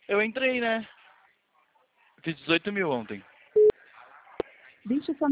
Eu entrei, né? Fiz 18 mil ontem. Deixe sua